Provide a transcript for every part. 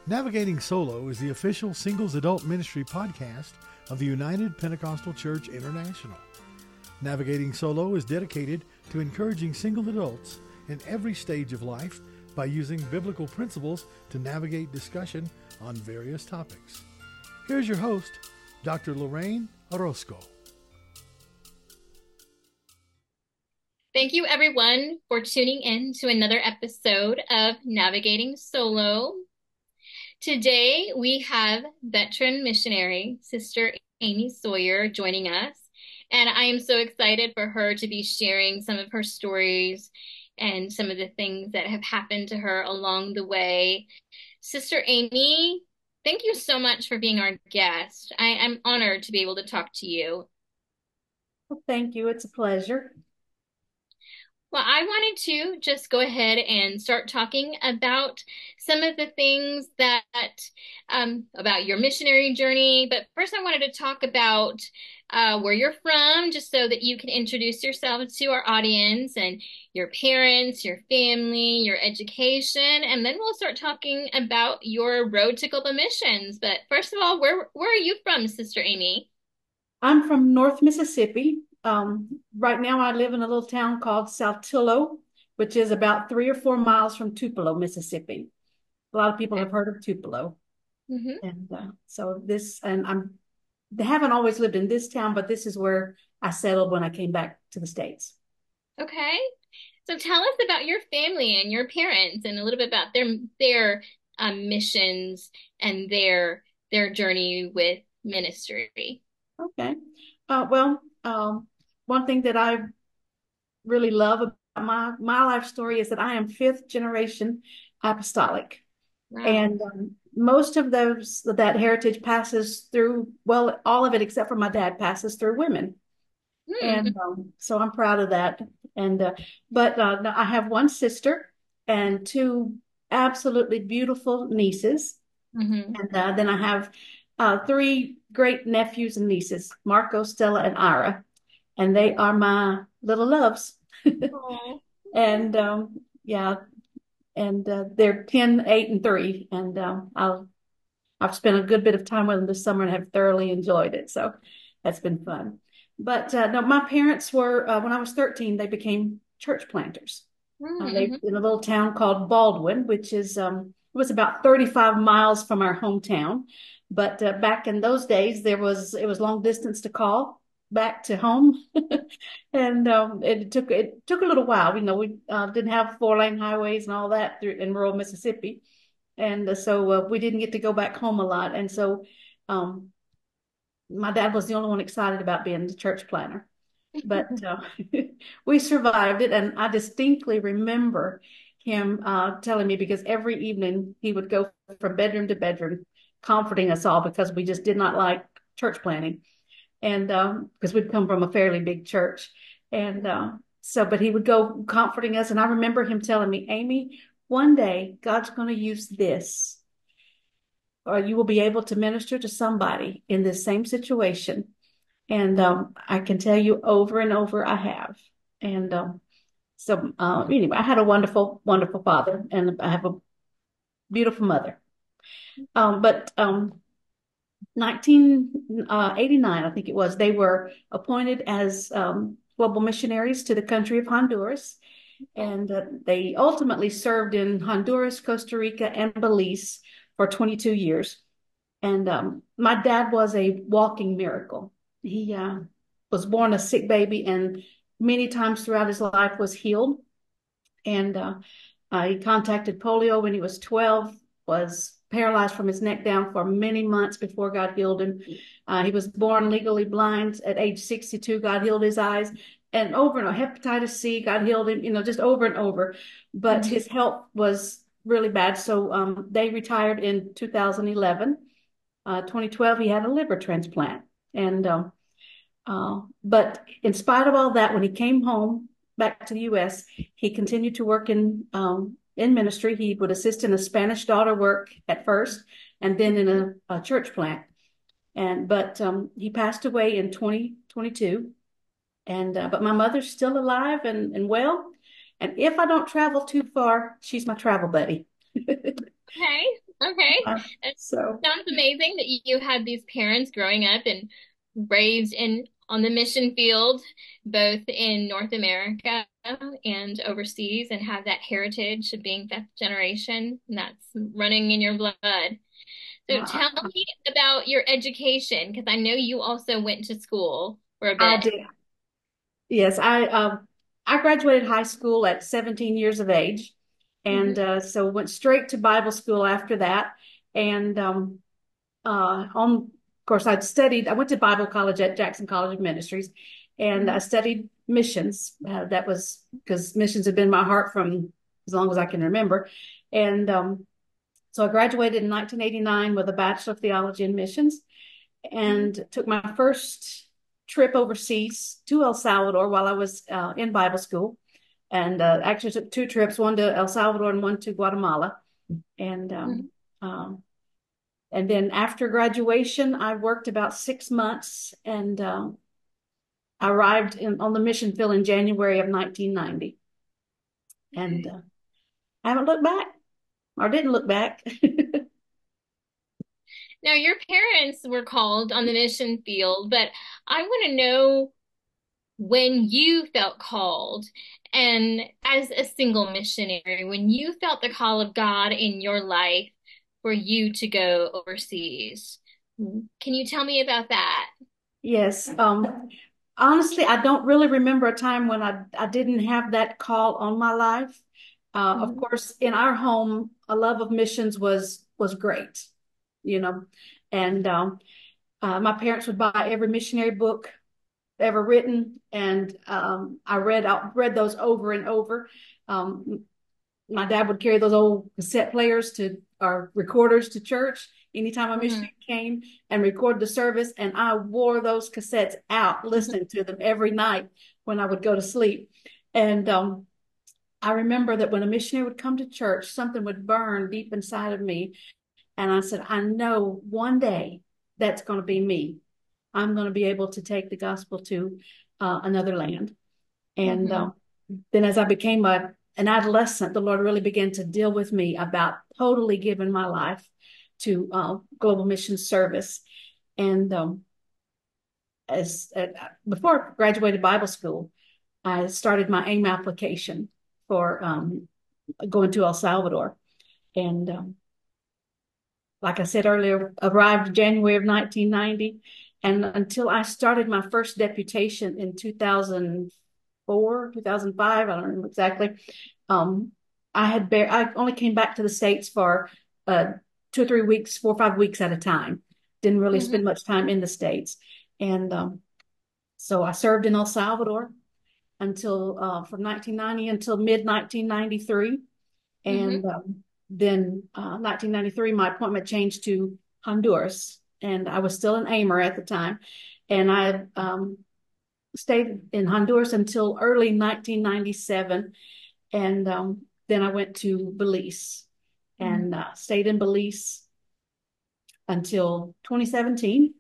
Navigating Solo is the official singles adult ministry podcast of the United Pentecostal Church International. Navigating Solo is dedicated to encouraging single adults in every stage of life by using biblical principles to navigate discussion on various topics. Here's your host, Dr. Lorraine Orozco. Thank you, everyone, for tuning in to another episode of Navigating Solo. Today, we have veteran missionary Sister Amy Sawyer joining us, and I am so excited for her to be sharing some of her stories and some of the things that have happened to her along the way. Sister Amy, thank you so much for being our guest. I am honored to be able to talk to you. Well, thank you. It's a pleasure. Well, I wanted to just go ahead and start talking about some of the things that about your missionary journey. But first, I wanted to talk about where you're from, just so that you can introduce yourself to our audience and your parents, your family, your education, and then we'll start talking about your road to global missions. But first of all, where are you from, Sister Amy? I'm from North Mississippi. Right now, I live in a little town called Saltillo, which is about 3 or 4 miles from Tupelo, Mississippi. A lot of people have heard of Tupelo, Mm-hmm. and they haven't always lived in this town, but this is where I settled when I came back to the States. Okay. So tell us about your family and your parents and a little bit about their missions and their journey with ministry. Okay. Well, one thing that I really love about my life story is that I am fifth generation apostolic. Wow. And most of that heritage passes through, well, all of it except for my dad passes through women. Hmm. And so I'm proud of that. And but no, I have one sister and two absolutely beautiful nieces. Hmm. And then I have three great nephews and nieces, Marco, Stella, and Ira. And they are my little loves. Oh. And yeah, and they're 10, 8, and 3. And I've spent a good bit of time with them this summer and have thoroughly enjoyed it. So that's been fun. But no, my parents were when I was 13, they became church planters. They Mm-hmm. in a little town called Baldwin, which is it was about 35 miles from our hometown. But back in those days, it was long distance to call back to home, and it took a little while. You know, we didn't have 4-lane highways and all that in rural Mississippi, and so we didn't get to go back home a lot. And so um, my dad was the only one excited about being the church planter. But we survived it, and I distinctly remember him telling me because every evening he would go from bedroom to bedroom, comforting us all because we just did not like church planting, and because we'd come from a fairly big church, and but he would go comforting us, and I remember him telling me, Amy, one day God's going to use this, or you will be able to minister to somebody in this same situation. And I can tell you over and over I have. And anyway, I had a wonderful, wonderful father, and I have a beautiful mother. But 1989, I think it was, they were appointed as global missionaries to the country of Honduras. And they ultimately served in Honduras, Costa Rica, and Belize for 22 years. And my dad was a walking miracle. He was born a sick baby and many times throughout his life was healed. And he contacted polio when he was 12, was paralyzed from his neck down for many months before God healed him. He was born legally blind at age 62. God healed his eyes. And over and over, hepatitis C, God healed him, you know, just over and over. But Mm-hmm. his health was really bad. So they retired in 2011. 2012, he had a liver transplant. And but in spite of all that, when he came home back to the U.S., he continued to work in ministry. He would assist in a Spanish daughter work at first, and then in a church plant. And but he passed away in 2022. And but my mother's still alive and well. And if I don't travel too far, she's my travel buddy. Okay. Okay. Uh, It so sounds amazing that you had these parents growing up and raised in on the mission field, both in North America and overseas, and have that heritage of being fifth generation, and that's running in your blood. So uh, tell me about your education, because I know you also went to school for a I bit. did. Yes, I graduated high school at 17 years of age, and Hmm. so went straight to Bible school after that. And of course, I went to Bible college at Jackson College of Ministries, and I studied missions. That was because missions have been my heart from as long as I can remember. And so I graduated in 1989 with a Bachelor of Theology in Missions, and took my first trip overseas to El Salvador while I was in Bible school. And actually took two trips, one to El Salvador and one to Guatemala. And um, and then after graduation, I worked about 6 months, and I arrived on the mission field in January of 1990. And I haven't looked back, or didn't look back. Now, your parents were called on the mission field, but I want to know when you felt called, and as a single missionary, when you felt the call of God in your life for you to go overseas. Can you tell me about that? Yes. Honestly, I don't really remember a time when I didn't have that call on my life. Of Mhm. course, in our home, a love of missions was great, you know, and my parents would buy every missionary book ever written, and I read those over and over. Um, my dad would carry those old cassette players to or recorders to church anytime a Mhm. missionary came and record the service, and I wore those cassettes out listening to them every night when I would go to sleep. And I remember that when a missionary would come to church, something would burn deep inside of me, and I said, I know one day that's going to be me. I'm going to be able to take the gospel to another land. And Mhm. then as I became an adolescent, the Lord really began to deal with me about totally giving my life to global mission service. And as before I graduated Bible school, I started my AIM application for going to El Salvador. And like I said earlier, arrived January of 1990. And until I started my first deputation in 2004, 2005, I don't remember exactly. Um, I only came back to the States for 2 or 3 weeks, 4 or 5 weeks at a time. Didn't really Mhm. spend much time in the States. And so I served in El Salvador until from 1990 until mid 1993. Mhm. And then 1993, my appointment changed to Honduras, and I was still an aimer at the time. And I stayed in Honduras until early 1997, and then I went to Belize Mhm. and stayed in Belize until 2017.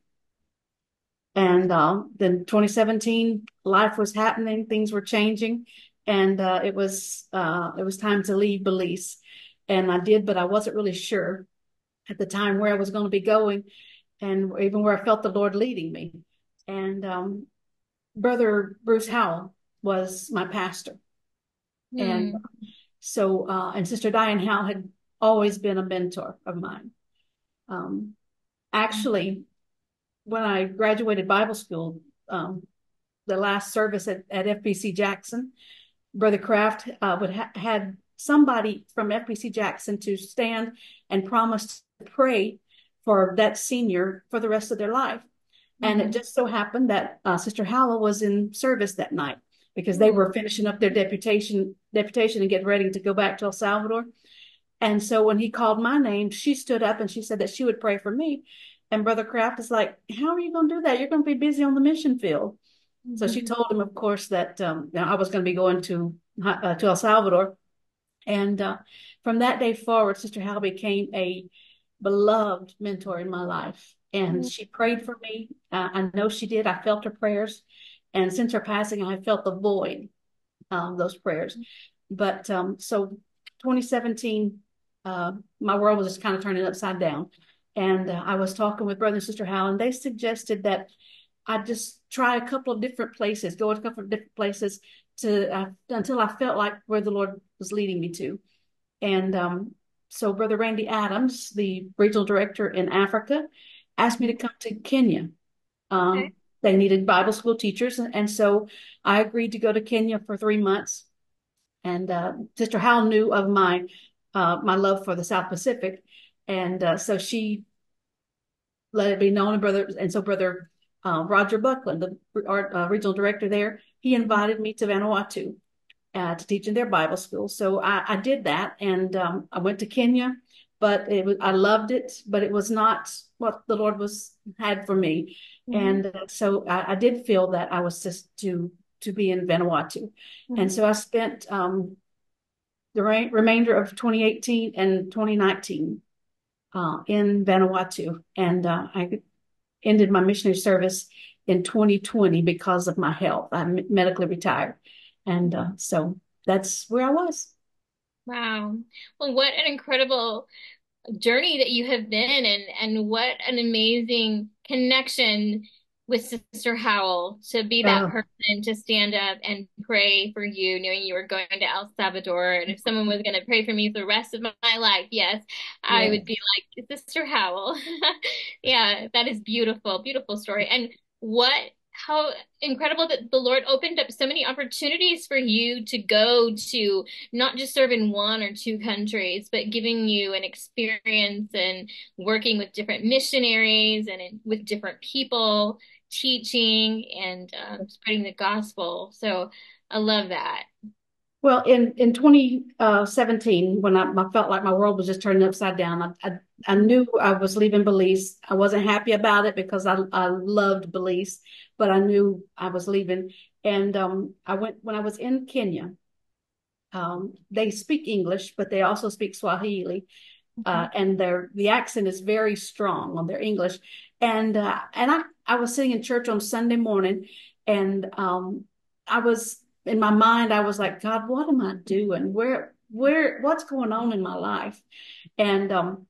And then 2017, life was happening, things were changing, and it was time to leave Belize. And I did, but I wasn't really sure at the time where I was going to be going, and even where I felt the Lord leading me. And Brother Bruce Howell was my pastor, and Mhm. so and Sister Diane Howell had always been a mentor of mine. Um, Actually, when I graduated Bible school, the last service at FBC Jackson, Brother Kraft had somebody from FBC Jackson to stand and promise to pray for that senior for the rest of their life. And it Mhm. just so happened that Sister Howell was in service that night because they Mhm. were finishing up their deputation and getting ready to go back to El Salvador. And so when he called my name, she stood up and she said that she would pray for me. And Brother Kraft is like, how are you going to do that? You're going to be busy on the mission field. So she Mhm. told him, of course, that I was going to be going to El Salvador. And from that day forward, Sister Hal became a beloved mentor in my life. And Mhm. she prayed for me. I know she did. I felt her prayers. And since her passing, I felt the void of those prayers. But so 2017 my world was just kind of turning upside down. And I was talking with Brother and Sister Hal, and they suggested that I just try a couple of different places, go to a couple of different places until I felt like where the Lord was leading me to. And so Brother Randy Adams, the regional director in Africa, asked me to come to Kenya. Okay. They needed Bible school teachers, and so I agreed to go to Kenya for 3 months. And Sister Hal knew of my love for the South Pacific, and so she let it be known. And so Brother Roger Buckland, our regional director there, he invited me to Vanuatu to teach in their Bible school. So I did that, and I went to Kenya, but I loved it, but it was not what the Lord had for me. Mm-hmm. And so I did feel that I was just to be in Vanuatu. Mm-hmm. And so I spent the remainder of 2018 and 2019 in Vanuatu. And I ended my missionary service in 2020 because of my health. I'm medically retired. And so that's where I was. Wow. Well, what an incredible journey that you have been, and what an amazing connection with Sister Howell to be that Oh, person to stand up and pray for you, knowing you were going to El Salvador. And if someone was going to pray for me for the rest of my life, yes, I yeah. would be like, Sister Howell. Yeah, that is beautiful, beautiful story. And how incredible that the Lord opened up so many opportunities for you to go to not just serve in one or two countries, but giving you an experience and working with different missionaries and with different people, teaching and spreading the gospel. So I love that. Well, in 2017, when I felt like my world was just turning upside down, I knew I was leaving Belize. I wasn't happy about it because I loved Belize, but I knew I was leaving. And I went when I was in Kenya. They speak English, but they also speak Swahili, Mhm. and the accent is very strong on their English. And I was sitting in church on Sunday morning, and I was in my mind, I was like, God, what am I doing? What's going on in my life? And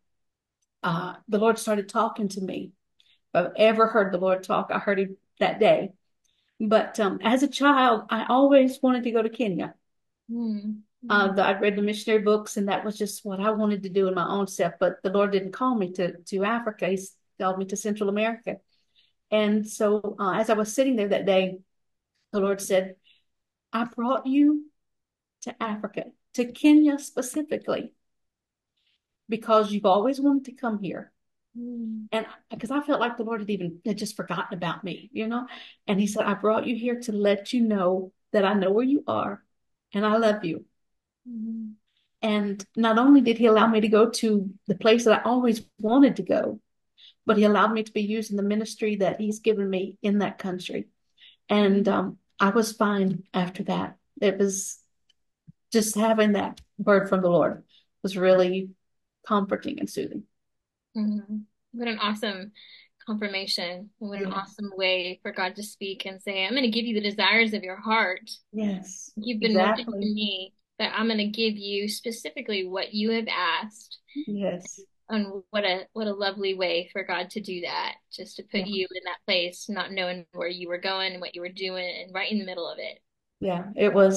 the Lord started talking to me. If I've ever heard the Lord talk, I heard him that day. But as a child, I always wanted to go to Kenya. Mm, mm, I'd read the missionary books, and that was just what I wanted to do in my own self. But the Lord didn't call me to Africa; He called me to Central America. And so, as I was sitting there that day, the Lord said, "I brought you to Africa, to Kenya specifically, because you've always wanted to come here." mm, And because I felt like the Lord had just forgotten about me, And He said, "I brought you here to let you know that I know where you are, and I love you." mm, And not only did He allow me to go to the place that I always wanted to go, but He allowed me to be used in the ministry that He's given me in that country. And I was fine after that. It was just having that word from the Lord was really comforting and soothing. mm. What an awesome confirmation. What an Yes. awesome way for God to speak and say, I'm going to give you the desires of your heart. Yes, You've been witnessing to exactly. me that I'm going to give you specifically what you have asked. Yes. And what a lovely way for God to do that, just to put Yeah. you in that place, not knowing where you were going and what you were doing, and right in the middle of it. Yeah.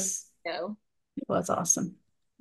It was awesome.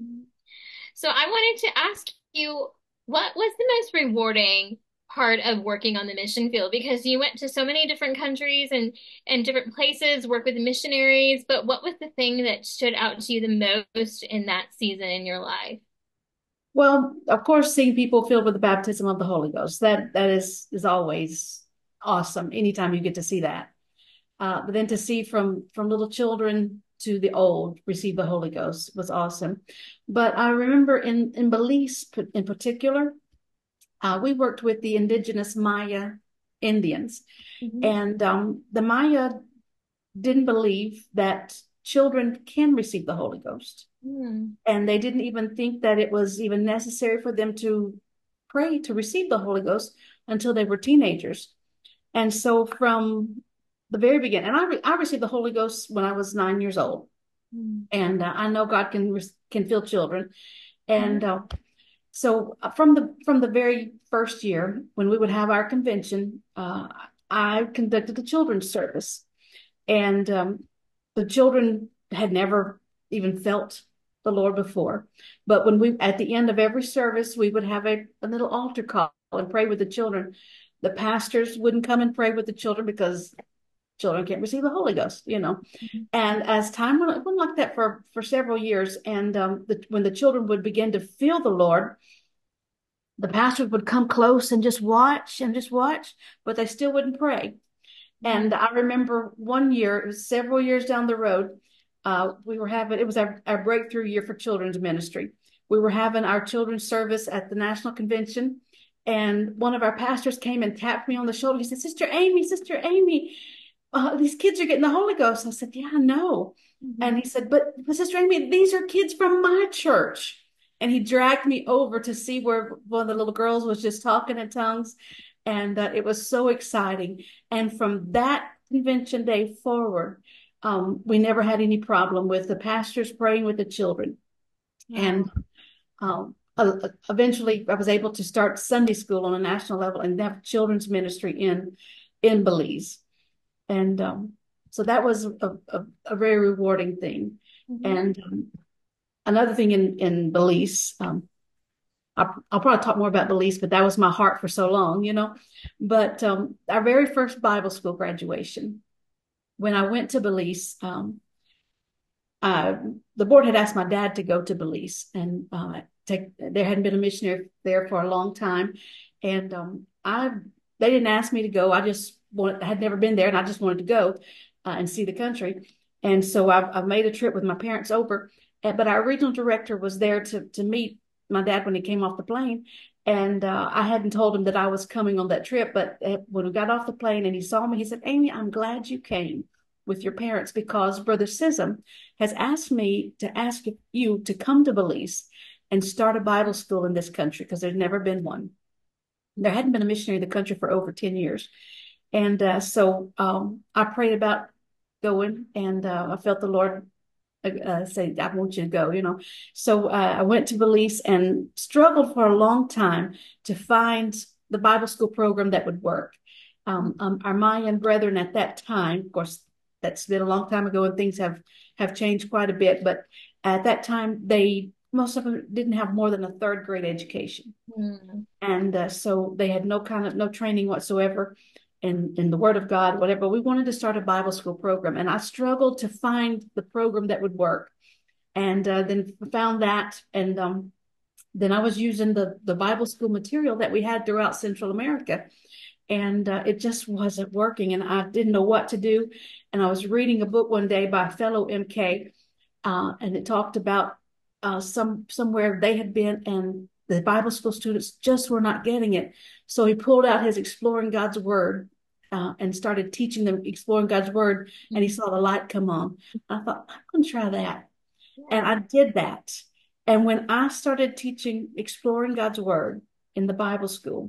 So I wanted to ask you, what was the most rewarding part of working on the mission field? Because you went to so many different countries and different places, work with missionaries, but what was the thing that stood out to you the most in that season in your life? Well, of course, seeing people filled with the baptism of the Holy Ghost, that is always awesome anytime you get to see that. But then to see from little children to the old receive the Holy Ghost was awesome. But I remember in Belize in particular, we worked with the indigenous Maya Indians, Mhm. and the Maya didn't believe that children can receive the Holy Ghost, Mm. and they didn't even think that it was even necessary for them to pray to receive the Holy Ghost until they were teenagers. And so from the very beginning, and I received the Holy Ghost when I was 9 years old, Mm. and I know God can fill children, and So from the very first year, when we would have our convention, I conducted the children's service, and the children had never even felt the Lord before. But when we, at the end of every service, we would have a little altar call and pray with the children. The pastors wouldn't come and pray with the children because children can't receive the Holy Ghost, you know. And as time went, it went like that for several years. And when the children would begin to feel the Lord, the pastors would come close and just watch, but they still wouldn't pray. And I remember one year, it was several years down the road, we were having, it was our breakthrough year for children's ministry. We were having our children's service at the National Convention, and one of our pastors came and tapped me on the shoulder. He said, Sister Amy, these kids are getting the Holy Ghost. I said, yeah, I know. And he said, but Sister Amy, these are kids from my church. And he dragged me over to see where one of the little girls was just talking in tongues. And it was so exciting. And from that convention day forward, we never had any problem with the pastors praying with the children. Wow. And eventually I was able to start Sunday school on a national level and have children's ministry in Belize. And so that was a very rewarding thing. And another thing in Belize, I'll probably talk more about Belize, but that was my heart for so long, you know. But our very first Bible school graduation, when I went to Belize, the board had asked my dad to go to Belize, and there hadn't been a missionary there for a long time, and they didn't ask me to go. I had never been there, and I just wanted to go and see the country. And so I made a trip with my parents over, but our regional director was there to meet my dad when he came off the plane. And I hadn't told him that I was coming on that trip, but when we got off the plane and he saw me, he said, Amy, I'm glad you came with your parents because Brother Sism has asked me to ask you to come to Belize and start a Bible school in this country because there's never been one. There hadn't been a missionary in the country for over 10 years. And so I prayed about going, and I felt the Lord say, I want you to go, you know. So I went to Belize and struggled for a long time to find the Bible school program that would work. Our Mayan brethren at that time, of course, that's been a long time ago and things have changed quite a bit, but at that time, most of them didn't have more than a third grade education. And so they had no training whatsoever in the Word of God, whatever. We wanted to start a Bible school program, and I struggled to find the program that would work. And then found that, and then I was using the Bible school material that we had throughout Central America, and it just wasn't working, and I didn't know what to do. And I was reading a book one day by a fellow MK, and it talked about somewhere they had been, and the Bible school students just were not getting it. So he pulled out his Exploring God's Word and started teaching them Exploring God's Word, and he saw the light come on. I thought, I'm going to try that. And I did that. And when I started teaching Exploring God's Word in the Bible school,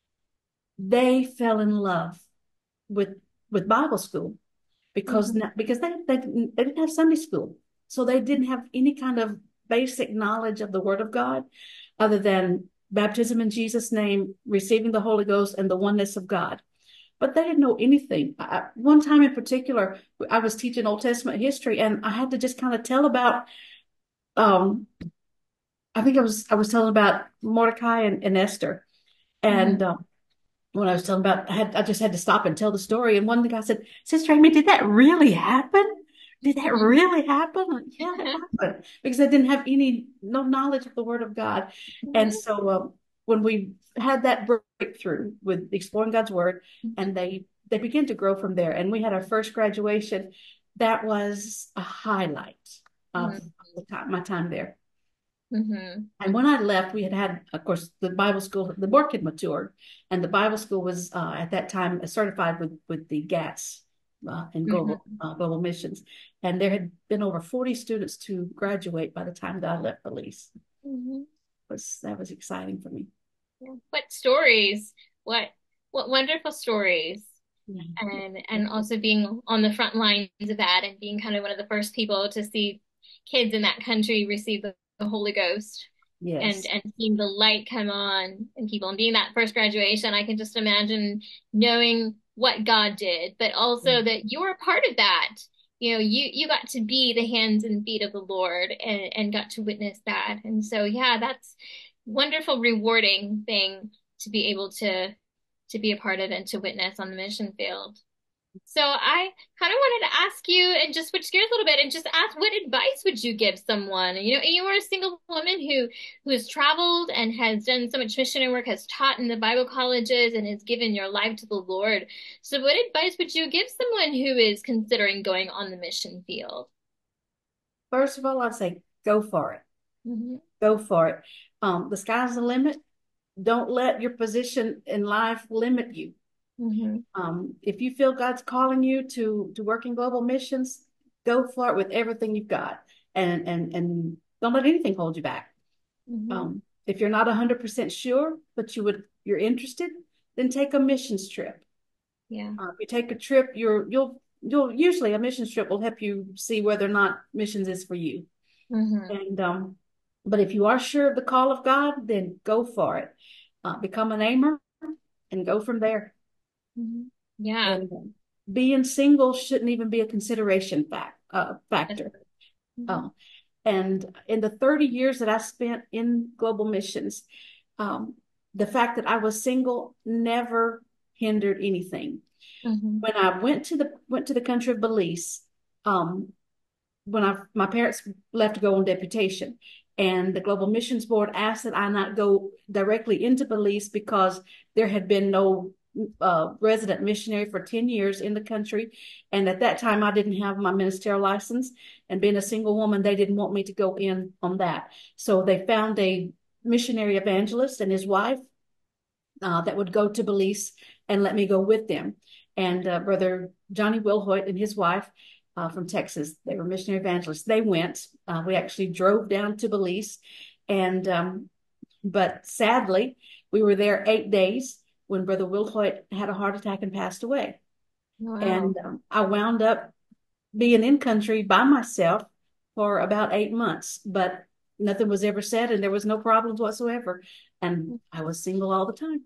they fell in love with Bible school because they didn't have Sunday school. So they didn't have any kind of basic knowledge of the Word of God other than baptism in Jesus' name, receiving the Holy Ghost, and the oneness of God. But they didn't know anything. One time in particular, I was teaching Old Testament history, and I had to just kind of tell about, I think I was telling about Mordecai and Esther. And when I was telling about, I just had to stop and tell the story. And one of the guys said, Sister Amy, did that really happen? Did that really happen? Yeah, it happened. Because I didn't have no knowledge of the Word of God. And so when we had that breakthrough with Exploring God's Word, and they began to grow from there. And we had our first graduation. That was a highlight of my time there. And when I left, we had, of course, the Bible school, the work had matured, and the Bible school was at that time certified with the GATS and global missions. And there had been over 40 students to graduate by the time that I left Belize. That was exciting for me. What stories, what wonderful stories. And also being on the front lines of that and being kind of one of the first people to see kids in that country receive the Holy Ghost. Yes. and seeing the light come on in people and being that first graduation. I can just imagine knowing what God did, but also that you were a part of that. You got to be the hands and feet of the Lord and got to witness that. And so, yeah, that's wonderful, rewarding thing to be able to be a part of and to witness on the mission field. So I kind of wanted to ask you and just switch gears a little bit and just ask, what advice would you give someone? You are a single woman who has traveled and has done so much missionary work, has taught in the Bible colleges and has given your life to the Lord. So what advice would you give someone who is considering going on the mission field? First of all, I'd say go for it. Mm-hmm. Go for it. The sky's the limit. Don't let your position in life limit you. Mm-hmm. If you feel God's calling you to work in global missions, go for it with everything you've got, and don't let anything hold you back. Mm-hmm. If you're not 100% sure, but you're interested, then take a missions trip. Yeah. If you take a trip, you'll usually a missions trip will help you see whether or not missions is for you. Mm-hmm. And but if you are sure of the call of God, then go for it. Become an aimer and go from there. Mm-hmm. Yeah. And being single shouldn't even be a consideration factor. Mm-hmm. Uh, and in the 30 years that I spent in global missions, um, the fact that I was single never hindered anything. Mm-hmm. When I went to the country of Belize, um, when my parents left to go on deputation, and the Global Missions Board asked that I not go directly into Belize because there had been no resident missionary for 10 years in the country. And at that time, I didn't have my ministerial license. And being a single woman, they didn't want me to go in on that. So they found a missionary evangelist and his wife that would go to Belize and let me go with them. And Brother Johnny Wilhoit and his wife from Texas, they were missionary evangelists. They went. We actually drove down to Belize, and but sadly, we were there 8 days when Brother Wilhoit had a heart attack and passed away. Wow. And I wound up being in country by myself for about 8 months, but nothing was ever said, and there was no problems whatsoever. And I was single all the time.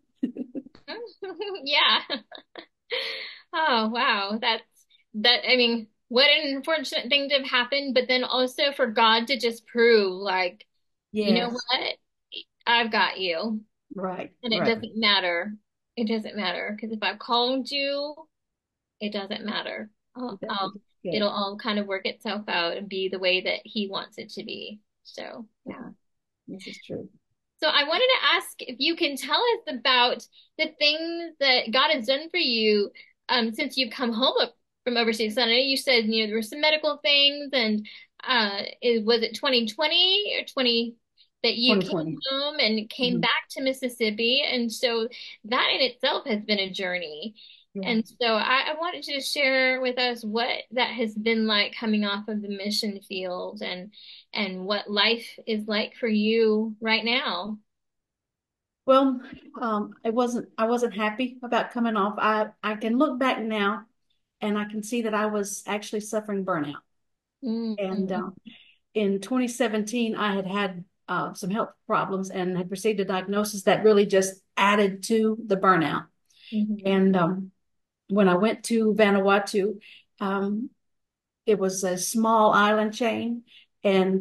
Yeah. Oh, wow. I mean, what an unfortunate thing to have happened, but then also for God to just prove, like, you know Yes, what? I've got you. right, And it right. doesn't matter. It doesn't matter. Because if I've called you, it doesn't matter. Good. It'll all kind of work itself out and be the way that He wants it to be. So, yeah. This is true. So I wanted to ask if you can tell us about the things that God has done for you since you've come home from overseas. So I know you said, there were some medical things and was it 2020 or 20 that you came 2020. home and came Mhm. back to Mississippi? And so that in itself has been a journey. Yeah. And so I wanted you to share with us what that has been like coming off of the mission field and what life is like for you right now. Well, I wasn't happy about coming off. I can look back now and I can see that I was actually suffering burnout. And Mm-hmm. in 2017, I had some health problems and had received a diagnosis that really just added to the burnout. Mm-hmm. And when I went to Vanuatu, um, it was a small island chain, and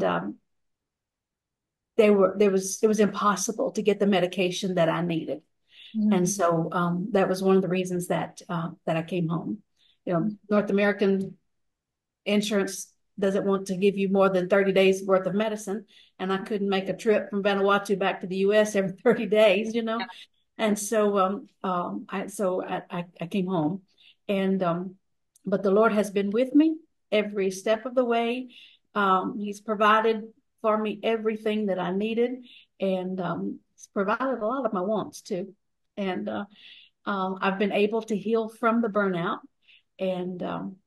it was impossible to get the medication that I needed. And so that was one of the reasons that I came home. North American insurance doesn't want to give you more than 30 days worth of medicine. And I couldn't make a trip from Vanuatu back to the US every 30 days. And so I came home. And but the Lord has been with me every step of the way. He's provided for me everything that I needed, and he's provided a lot of my wants too. And I've been able to heal from the burnout. And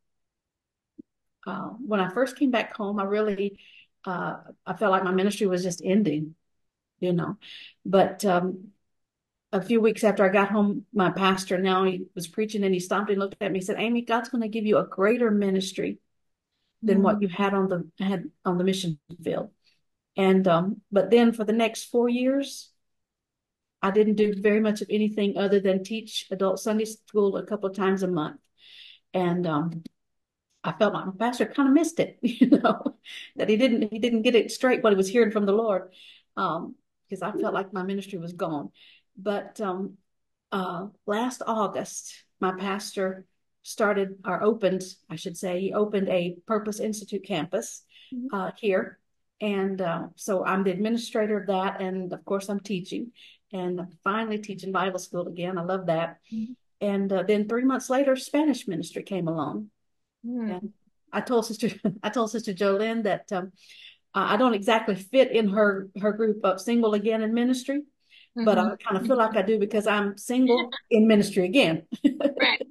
when I first came back home, I felt like my ministry was just ending. But a few weeks after I got home, my pastor, now he was preaching, and he stopped and looked at me and said, Amy, God's going to give you a greater ministry than what you had on the mission field. And but then for the next 4 years, I didn't do very much of anything other than teach adult Sunday school a couple of times a month. And I felt like my pastor kind of missed it, that he didn't get it straight what he was hearing from the Lord, because I felt like my ministry was gone. But last August, my pastor started or opened, I should say, he opened a Purpose Institute campus here. And so I'm the administrator of that. And of course, I'm teaching and I'm finally teaching Bible school again. I love that. Mhm. And then 3 months later, Spanish ministry came along. Mhm. And I told Sister Jolene that I don't exactly fit in her group of single again in ministry, but Mhm. I kind of feel like I do because I'm single in ministry again. Right.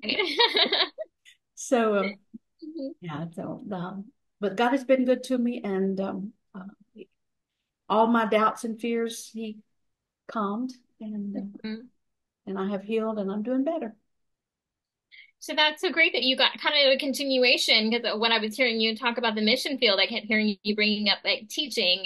So Mhm. yeah, but God has been good to me, and all my doubts and fears He calmed, Mhm. and I have healed, and I'm doing better. So that's so great that you got kind of a continuation because when I was hearing you talk about the mission field, I kept hearing you bringing up like teaching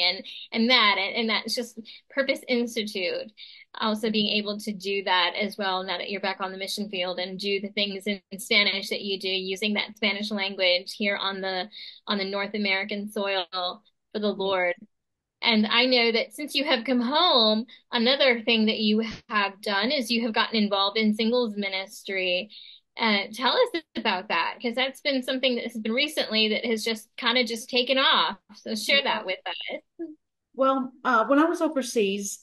and that's just Purpose Institute. Also being able to do that as well now that you're back on the mission field and do the things in Spanish that you do using that Spanish language here on the North American soil for the Lord. And I know that since you have come home, another thing that you have done is you have gotten involved in singles ministry. Tell us about that, because that's been something that has been recently that has just kind of just taken off. So share Yeah. that with us. Well, when I was overseas,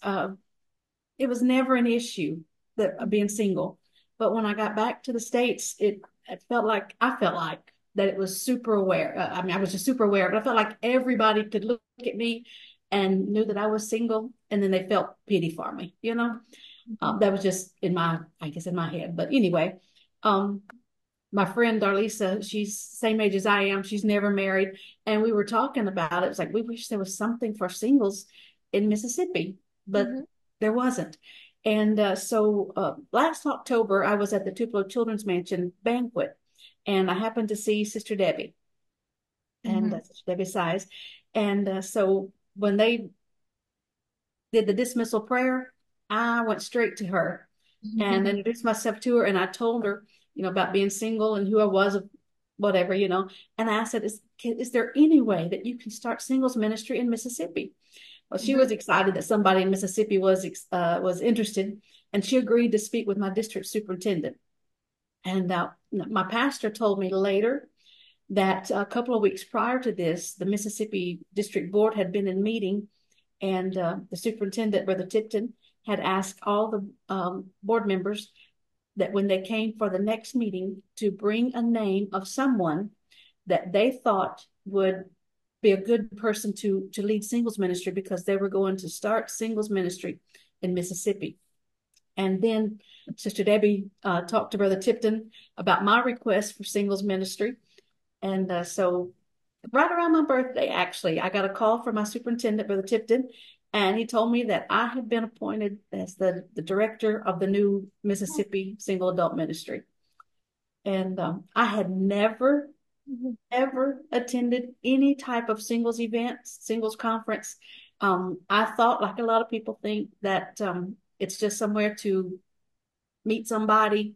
it was never an issue that being single. But when I got back to the States, it I felt like that it was super aware. I mean, I was just super aware, but I felt like everybody could look at me and knew that I was single, and then they felt pity for me. That was just I guess, in my head. But anyway, um, my friend Darlisa, she's same age as I am. She's never married, and we were talking about it. It was like we wish there was something for singles in Mississippi, but Mhm. there wasn't. And so last October, I was at the Tupelo Children's Mansion banquet, and I happened to see Sister Debbie and Mhm. Sister Debbie Size. And so when they did the dismissal prayer, I went straight to her and Mhm. introduced myself to her. And I told her, about being single and who I was, whatever. And I said, is there any way that you can start singles ministry in Mississippi? Well, she was Mhm. excited that somebody in Mississippi was interested, and she agreed to speak with my district superintendent. And my pastor told me later that a couple of weeks prior to this, the Mississippi District Board had been in meeting, and the superintendent, Brother Tipton, had asked all the board members that when they came for the next meeting to bring a name of someone that they thought would be a good person to lead singles ministry, because they were going to start singles ministry in Mississippi. And then Sister Debbie talked to Brother Tipton about my request for singles ministry. And so right around my birthday, actually, I got a call from my superintendent, Brother Tipton, and he told me that I had been appointed as the director of the new Mississippi Single Adult Ministry. And I had never, Mhm. ever attended any type of singles event, singles conference. I thought, like a lot of people think, that it's just somewhere to meet somebody,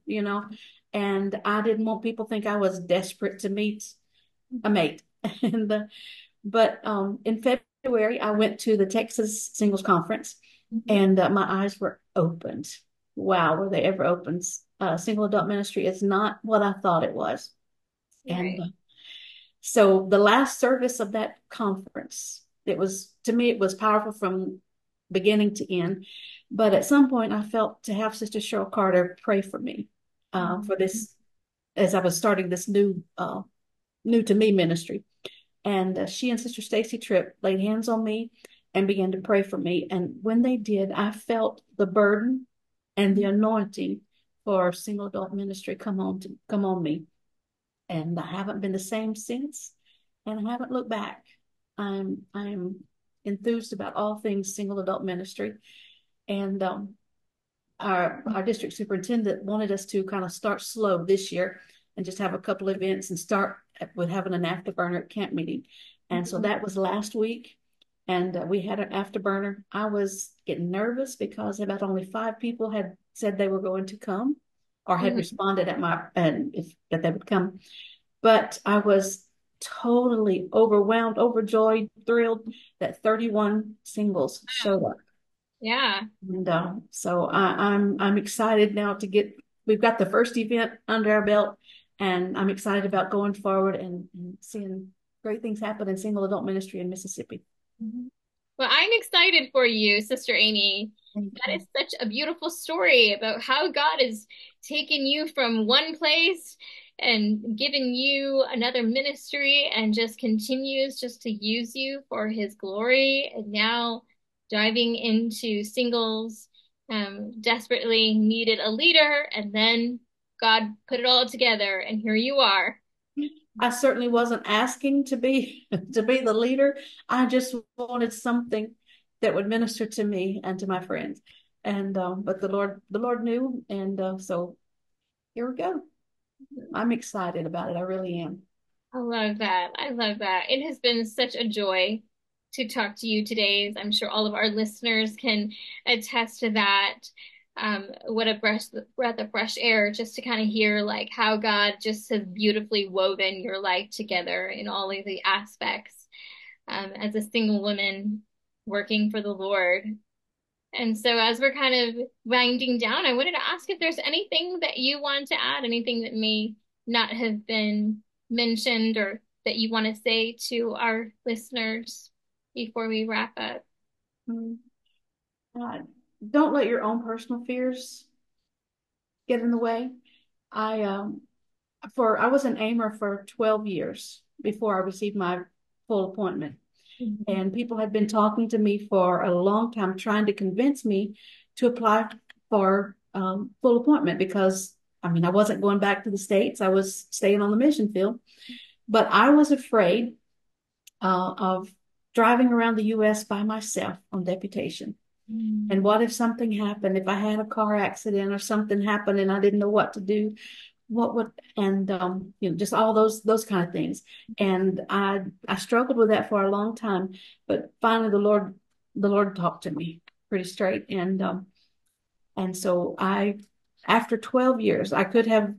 and I didn't want people to think I was desperate to meet a mate. And but in February, I went to the Texas Singles Conference, Mhm. and my eyes were opened. Wow, were they ever opened? Single adult ministry is not what I thought it was. And Right. so the last service of that conference, to me, it was powerful from beginning to end. But at some point, I felt to have Sister Cheryl Carter pray for me for Mhm. this, as I was starting this new to me ministry. And she and Sister Stacy Tripp laid hands on me and began to pray for me. And when they did, I felt the burden and the anointing for single adult ministry come on me. And I haven't been the same since, and I haven't looked back. I'm enthused about all things single adult ministry. And our district superintendent wanted us to kind of start slow this year and just have a couple of events and start with having an afterburner at camp meeting. And so Mhm. that was last week. and we had an afterburner. I was getting nervous because about only 5 people had said they were going to come or had responded at my and if that they would come. But I was totally overwhelmed, overjoyed, thrilled that 31 singles showed up. Yeah. And so I'm excited now to get. We've got the first event under our belt, and I'm excited about going forward and seeing great things happen in single adult ministry in Mississippi. Well, I'm excited for you, Sister Amy. That is such a beautiful story about how God has taken you from one place and given you another ministry and just continues just to use you for his glory. And now diving into singles, desperately needed a leader, and then God put it all together, and here you are. I certainly wasn't asking to be the leader. I just wanted something that would minister to me and to my friends. And but the Lord knew, and so here we go. I'm excited about it. I really am. I love that. I love that. It has been such a joy to talk to you today. I'm sure all of our listeners can attest to that. What a breath of fresh air just to kind of hear like how God just has beautifully woven your life together in all of the aspects, as a single woman working for the Lord. And so as we're kind of winding down, I wanted to ask if there's anything that you want to add, anything that may not have been mentioned or that you want to say to our listeners before we wrap up. Don't let your own personal fears get in the way. I was an aimer for 12 years before I received my full appointment. And people had been talking to me for a long time, trying to convince me to apply for full appointment because, I mean, I wasn't going back to the States. I was staying on the mission field. But I was afraid of driving around the U.S. by myself on deputation. And what if something happened? If I had a car accident or something happened and I didn't know what to do, what would, and just all those kind of things. And I struggled with that for a long time, but finally the Lord talked to me pretty straight. And so after 12 years, I could have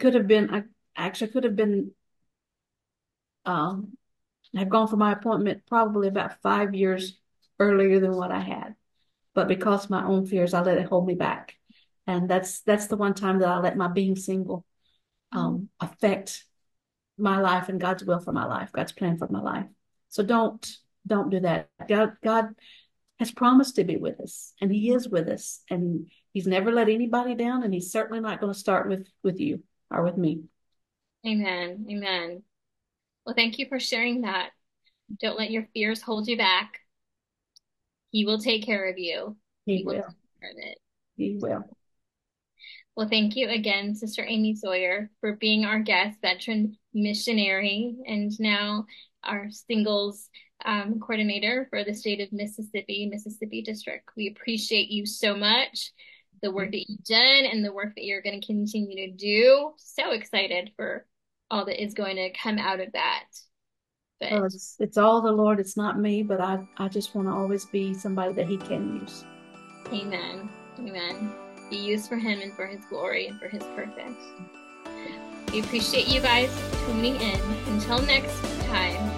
have gone for my appointment probably about 5 years earlier than what I had. But because of my own fears, I let it hold me back. And that's the one time that I let my being single affect my life and God's will for my life, God's plan for my life. So don't do that. God has promised to be with us, and he is with us, and he's never let anybody down, and he's certainly not going to start with you or with me. Amen. Amen. Well, thank you for sharing that. Don't let your fears hold you back. He will take care of you. He will. Take care of it. He will. Well, thank you again, Sister Amy Sawyer, for being our guest, veteran missionary, and now our singles coordinator for the state of Mississippi, Mississippi District. We appreciate you so much, the work that you've done and the work that you're going to continue to do. So excited for all that is going to come out of that. But Well, it's all the Lord. It's not me, but I just want to always be somebody that he can use. amen. Amen. Be used for him and for his glory and for his purpose. We appreciate you guys tuning in. Until next time.